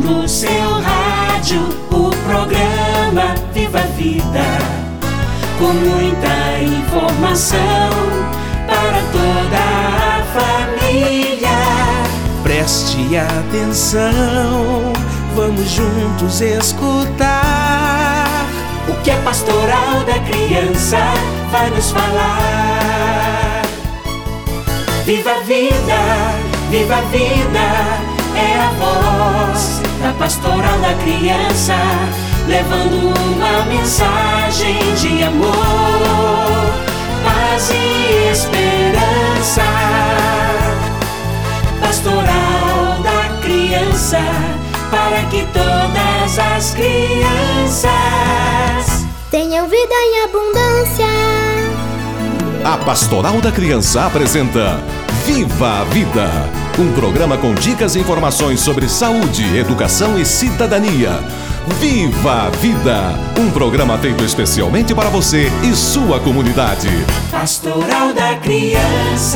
No seu rádio, o programa Viva a Vida, com muita informação para toda a família. Preste atenção, vamos juntos escutar o que a Pastoral da Criança vai nos falar. Viva a vida, viva a vida, é a voz da Pastoral da Criança, levando uma mensagem de amor, paz e esperança. Pastoral da Criança, para que todas as crianças tenham vida em abundância. A Pastoral da Criança apresenta Viva a Vida, um programa com dicas e informações sobre saúde, educação e cidadania. Viva a Vida, um programa feito especialmente para você e sua comunidade. Pastoral da Criança.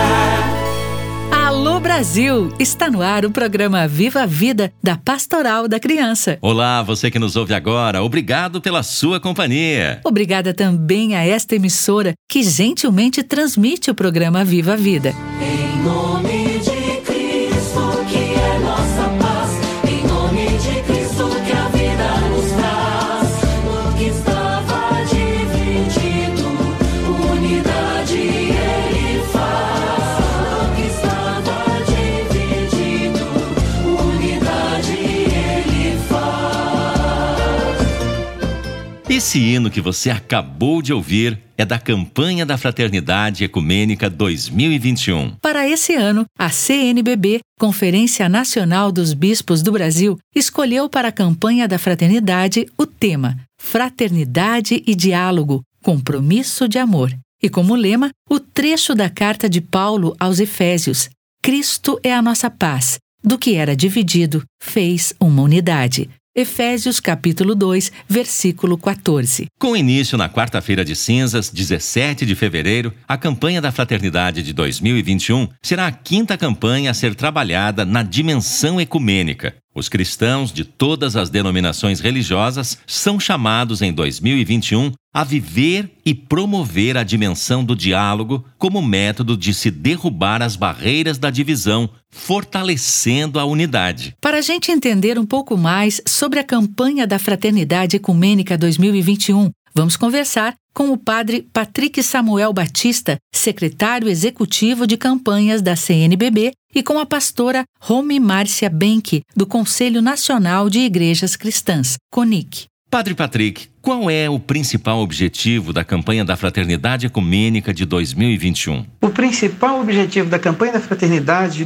Alô Brasil! Está no ar o programa Viva a Vida da Pastoral da Criança. Olá, você que nos ouve agora, obrigado pela sua companhia. Obrigada também a esta emissora que gentilmente transmite o programa Viva a Vida. Em nome de Cristo, que é nossa paz, em nome de Cristo, que a vida nos traz, o que estava dividido, unidade Ele faz. O que estava dividido, unidade Ele faz. Esse hino que você acabou de ouvir é da campanha da Fraternidade Ecumênica 2021. Para esse ano, a CNBB, Conferência Nacional dos Bispos do Brasil, escolheu para a campanha da fraternidade o tema Fraternidade e Diálogo, Compromisso de Amor. E como lema, o trecho da carta de Paulo aos Efésios: Cristo é a nossa paz, do que era dividido, fez uma unidade. Efésios capítulo 2, versículo 14. Com início na quarta-feira de cinzas, 17 de fevereiro, a campanha da Fraternidade de 2021 será a quinta campanha a ser trabalhada na dimensão ecumênica. Os cristãos de todas as denominações religiosas são chamados em 2021 a viver e promover a dimensão do diálogo como método de se derrubar as barreiras da divisão, fortalecendo a unidade. Para a gente entender um pouco mais sobre a campanha da Fraternidade Ecumênica 2021, vamos conversar com o padre Patrick Samuel Batista, secretário executivo de campanhas da CNBB, e com a pastora Romy Márcia Benck, do Conselho Nacional de Igrejas Cristãs, CONIC. Padre Patrick, qual é o principal objetivo da campanha da Fraternidade Ecumênica de 2021? O principal objetivo da campanha da Fraternidade de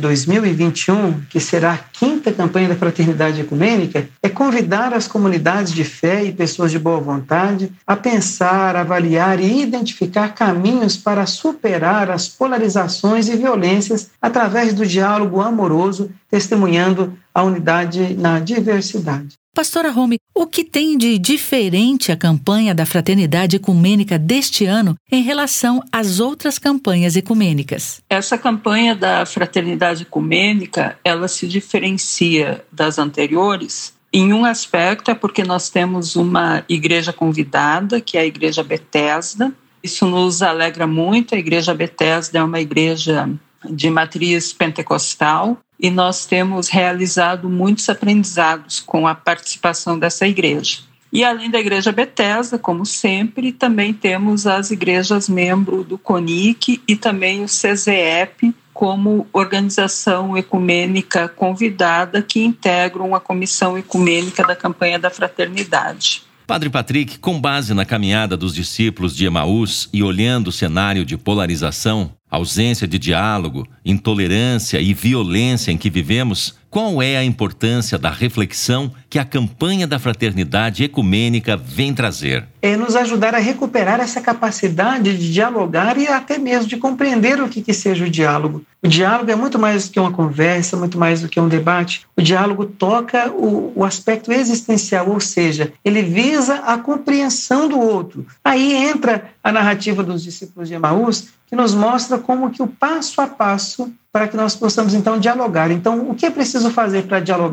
2021, que será a quinta campanha da Fraternidade Ecumênica, é convidar as comunidades de fé e pessoas de boa vontade a pensar, avaliar e identificar caminhos para superar as polarizações e violências através do diálogo amoroso, testemunhando a unidade na diversidade. Pastora Romy, o que tem de diferente a campanha da Fraternidade Ecumênica deste ano em relação às outras campanhas ecumênicas? Essa campanha da Fraternidade Ecumênica, ela se diferencia das anteriores em um aspecto, é porque nós temos uma igreja convidada, que é a Igreja Bethesda. Isso nos alegra muito. A Igreja Bethesda é uma igreja de matriz pentecostal, e nós temos realizado muitos aprendizados com a participação dessa igreja. E além da Igreja Bethesda, como sempre, também temos as igrejas membro do CONIC e também o CZEP como organização ecumênica convidada que integram a Comissão Ecumênica da Campanha da Fraternidade. Padre Patrick, com base na caminhada dos discípulos de Emaús e olhando o cenário de polarização, ausência de diálogo, intolerância e violência em que vivemos, qual é a importância da reflexão que a campanha da Fraternidade Ecumênica vem trazer? É nos ajudar a recuperar essa capacidade de dialogar e até mesmo de compreender o que seja o diálogo. O diálogo é muito mais do que uma conversa, muito mais do que um debate. O diálogo toca o aspecto existencial, ou seja, ele visa a compreensão do outro. Aí entra a narrativa dos discípulos de Emaús, que nos mostra como que o passo a passo para que nós possamos, então, dialogar. Então, o que é preciso fazer para dialogar?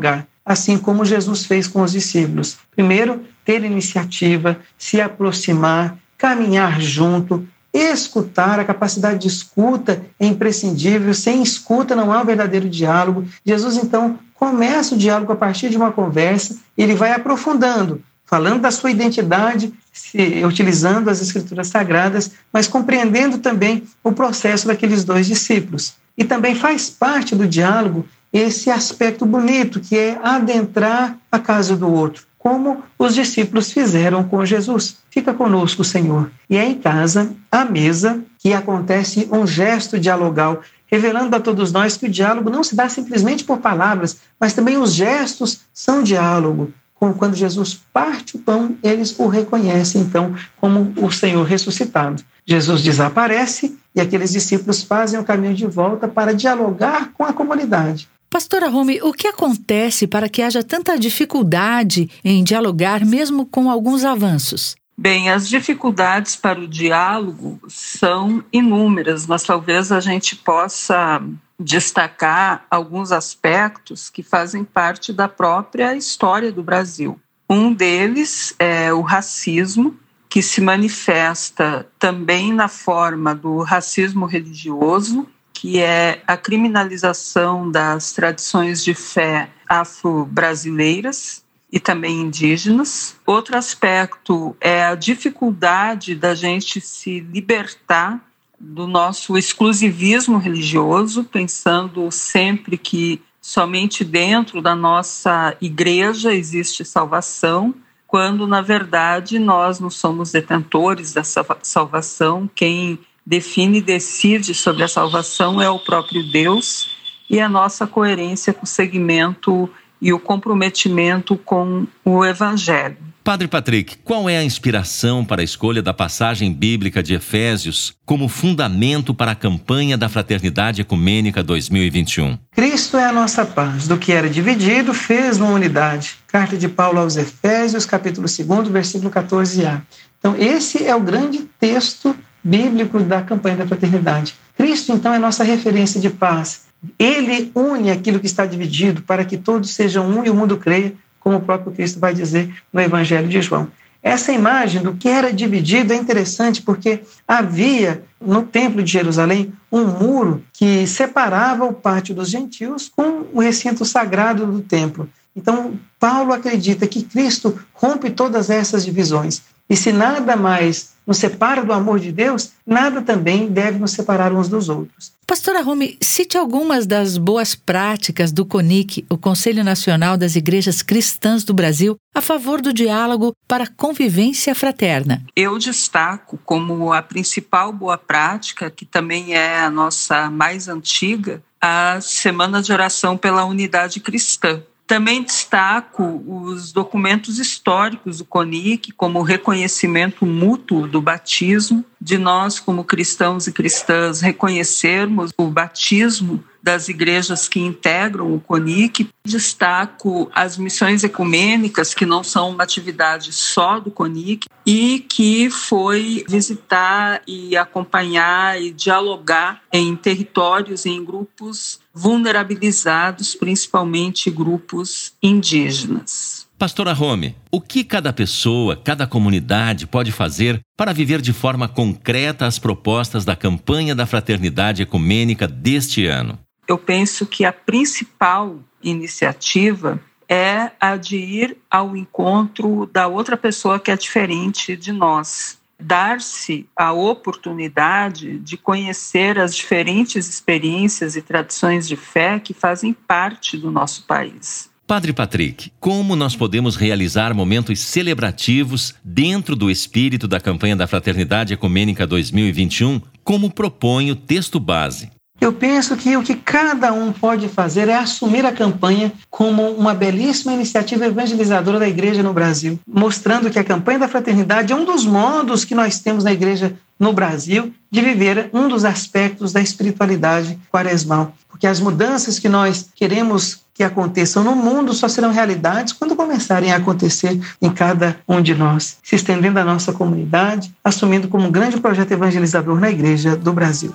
assim como Jesus fez com os discípulos. Primeiro, ter iniciativa, se aproximar, caminhar junto, escutar. A capacidade de escuta é imprescindível. Sem escuta não há um verdadeiro diálogo. Jesus, então, começa o diálogo a partir de uma conversa, ele vai aprofundando, falando da sua identidade, utilizando as Escrituras Sagradas, mas compreendendo também o processo daqueles 2 discípulos. E também faz parte do diálogo esse aspecto bonito, que é adentrar a casa do outro, como os discípulos fizeram com Jesus. Fica conosco, Senhor. E é em casa, à mesa, que acontece um gesto dialogal, revelando a todos nós que o diálogo não se dá simplesmente por palavras, mas também os gestos são diálogo. Quando Jesus parte o pão, eles o reconhecem, então, como o Senhor ressuscitado. Jesus desaparece e aqueles discípulos fazem o caminho de volta para dialogar com a comunidade. Pastora Rumi, o que acontece para que haja tanta dificuldade em dialogar, mesmo com alguns avanços? Bem, as dificuldades para o diálogo são inúmeras, mas talvez a gente possa destacar alguns aspectos que fazem parte da própria história do Brasil. Um deles é o racismo, que se manifesta também na forma do racismo religioso, que é a criminalização das tradições de fé afro-brasileiras e também indígenas. Outro aspecto é a dificuldade da gente se libertar do nosso exclusivismo religioso, pensando sempre que somente dentro da nossa igreja existe salvação, quando, na verdade, nós não somos detentores dessa salvação. Quem define e decide sobre a salvação é o próprio Deus, e a nossa coerência com o segmento e o comprometimento com o Evangelho. Padre Patrick, qual é a inspiração para a escolha da passagem bíblica de Efésios como fundamento para a campanha da Fraternidade Ecumênica 2021? Cristo é a nossa paz. Do que era dividido, fez uma unidade. Carta de Paulo aos Efésios, capítulo 2, versículo 14a. Então, esse é o grande texto bíblico da campanha da fraternidade. Cristo, então, é nossa referência de paz. Ele une aquilo que está dividido para que todos sejam um e o mundo creia, como o próprio Cristo vai dizer no Evangelho de João. Essa imagem do que era dividido é interessante porque havia no Templo de Jerusalém um muro que separava o pátio dos gentios com o recinto sagrado do templo. Então, Paulo acredita que Cristo rompe todas essas divisões. E se nada mais nos separa do amor de Deus, nada também deve nos separar uns dos outros. Pastora Rumi, cite algumas das boas práticas do CONIC, o Conselho Nacional das Igrejas Cristãs do Brasil, a favor do diálogo para a convivência fraterna. Eu destaco como a principal boa prática, que também é a nossa mais antiga, a Semana de Oração pela Unidade Cristã. Também destaco os documentos históricos do CONIC, como o reconhecimento mútuo do batismo, de nós, como cristãos e cristãs, reconhecermos o batismo das igrejas que integram o CONIC. Destaco as missões ecumênicas, que não são uma atividade só do CONIC, e que foi visitar e acompanhar e dialogar em territórios e em grupos vulnerabilizados, principalmente grupos indígenas. Pastora Rumi, o que cada pessoa, cada comunidade pode fazer para viver de forma concreta as propostas da campanha da Fraternidade Ecumênica deste ano? Eu penso que a principal iniciativa é a de ir ao encontro da outra pessoa que é diferente de nós. Dar-se a oportunidade de conhecer as diferentes experiências e tradições de fé que fazem parte do nosso país. Padre Patrick, como nós podemos realizar momentos celebrativos dentro do espírito da campanha da Fraternidade Ecumênica 2021, como propõe o texto base? Eu penso que o que cada um pode fazer é assumir a campanha como uma belíssima iniciativa evangelizadora da igreja no Brasil, mostrando que a campanha da fraternidade é um dos modos que nós temos na igreja no Brasil de viver um dos aspectos da espiritualidade quaresmal. Porque as mudanças que nós queremos que aconteçam no mundo só serão realidades quando começarem a acontecer em cada um de nós, se estendendo à nossa comunidade, assumindo como um grande projeto evangelizador na igreja do Brasil.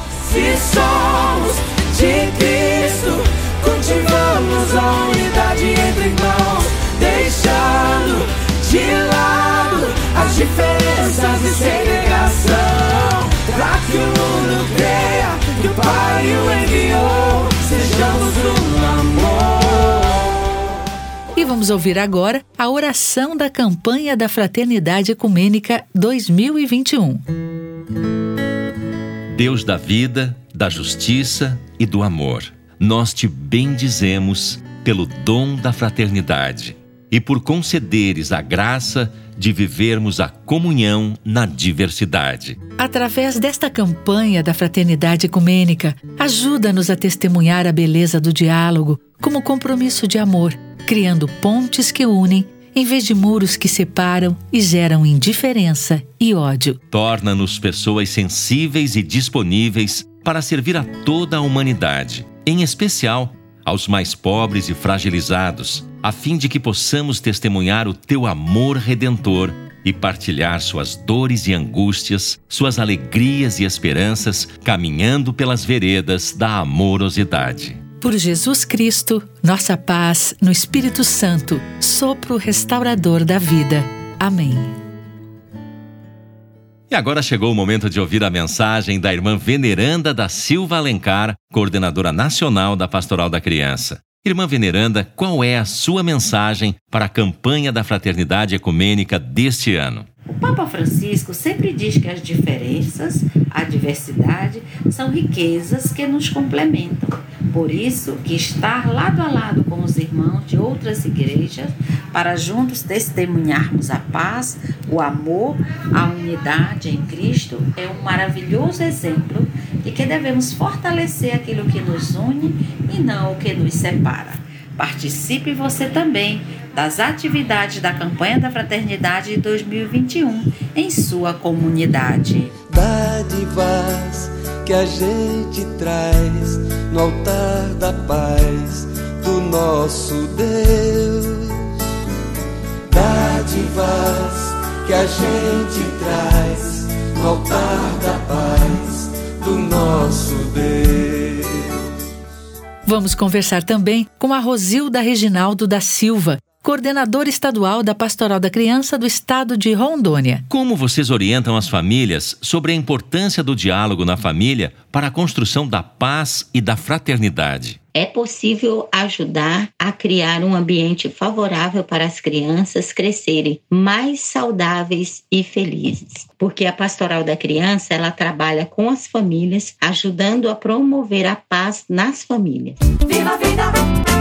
Se somos de Cristo, cultivamos a unidade entre vamos ouvir agora a oração da campanha da Fraternidade Ecumênica 2021. Deus da vida, da justiça e do amor, nós te bendizemos pelo dom da fraternidade e por concederes a graça de vivermos a comunhão na diversidade. Através desta campanha da Fraternidade Ecumênica, ajuda-nos a testemunhar a beleza do diálogo como compromisso de amor, criando pontes que unem, em vez de muros que separam e geram indiferença e ódio. Torna-nos pessoas sensíveis e disponíveis para servir a toda a humanidade, em especial aos mais pobres e fragilizados, a fim de que possamos testemunhar o teu amor redentor e partilhar suas dores e angústias, suas alegrias e esperanças, caminhando pelas veredas da amorosidade. Por Jesus Cristo, nossa paz no Espírito Santo, sopro restaurador da vida. Amém. E agora chegou o momento de ouvir a mensagem da irmã Veneranda da Silva Alencar, coordenadora nacional da Pastoral da Criança. Irmã Veneranda, qual é a sua mensagem para a campanha da Fraternidade Ecumênica deste ano? O Papa Francisco sempre diz que as diferenças, a diversidade, são riquezas que nos complementam. Por isso, que estar lado a lado com os irmãos de outras igrejas, para juntos testemunharmos a paz, o amor, a unidade em Cristo, é um maravilhoso exemplo de que devemos fortalecer aquilo que nos une e não o que nos separa. Participe você também das atividades da campanha da Fraternidade de 2021 em sua comunidade. Dádivas que a gente traz no altar da paz do nosso Deus. Dádivas que a gente traz no altar da paz do nosso Deus. Vamos conversar também com a Rosilda Reginaldo da Silva, coordenadora estadual da Pastoral da Criança do estado de Rondônia. Como vocês orientam as famílias sobre a importância do diálogo na família para a construção da paz e da fraternidade? É possível ajudar a criar um ambiente favorável para as crianças crescerem mais saudáveis e felizes. Porque a Pastoral da Criança, ela trabalha com as famílias, ajudando a promover a paz nas famílias. Viva a vida!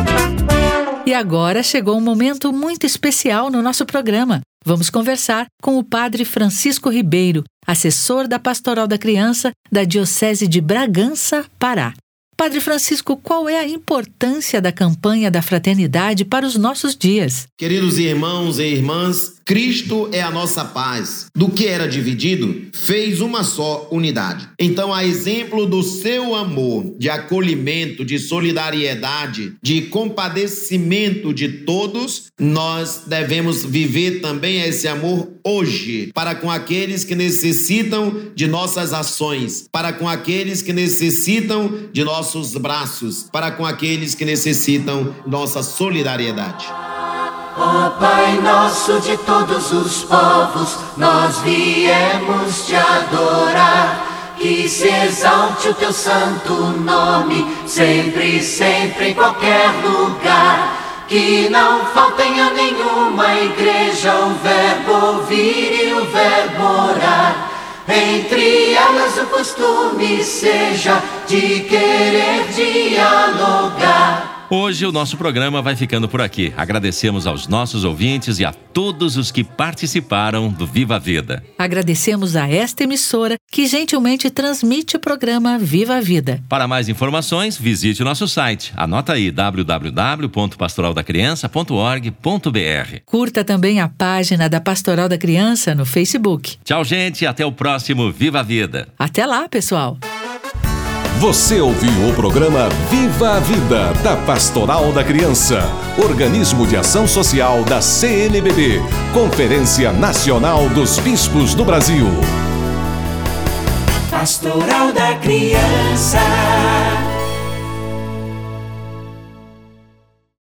E agora chegou um momento muito especial no nosso programa. Vamos conversar com o Padre Francisco Ribeiro, assessor da Pastoral da Criança da Diocese de Bragança, Pará. Padre Francisco, qual é a importância da campanha da fraternidade para os nossos dias? Queridos irmãos e irmãs, Cristo é a nossa paz. Do que era dividido, fez uma só unidade. Então, a exemplo do seu amor, de acolhimento, de solidariedade, de compadecimento de todos, nós devemos viver também esse amor hoje, para com aqueles que necessitam de nossas ações, para com aqueles que necessitam de nossos braços, para com aqueles que necessitam nossa solidariedade. Ó Pai nosso de todos os povos, nós viemos te adorar. Que se exalte o teu santo nome, sempre, sempre, em qualquer lugar. Que não faltem a nenhuma igreja o verbo ouvir e o verbo orar. Entre elas o costume seja de querer dialogar. Hoje o nosso programa vai ficando por aqui. Agradecemos aos nossos ouvintes e a todos os que participaram do Viva a Vida. Agradecemos a esta emissora que gentilmente transmite o programa Viva a Vida. Para mais informações, visite o nosso site. Anota aí, www.pastoraldacriança.org.br. Curta também a página da Pastoral da Criança no Facebook. Tchau, gente. Até o próximo Viva a Vida. Até lá, pessoal. Você ouviu o programa Viva a Vida, da Pastoral da Criança, organismo de ação social da CNBB, Conferência Nacional dos Bispos do Brasil. Pastoral da Criança.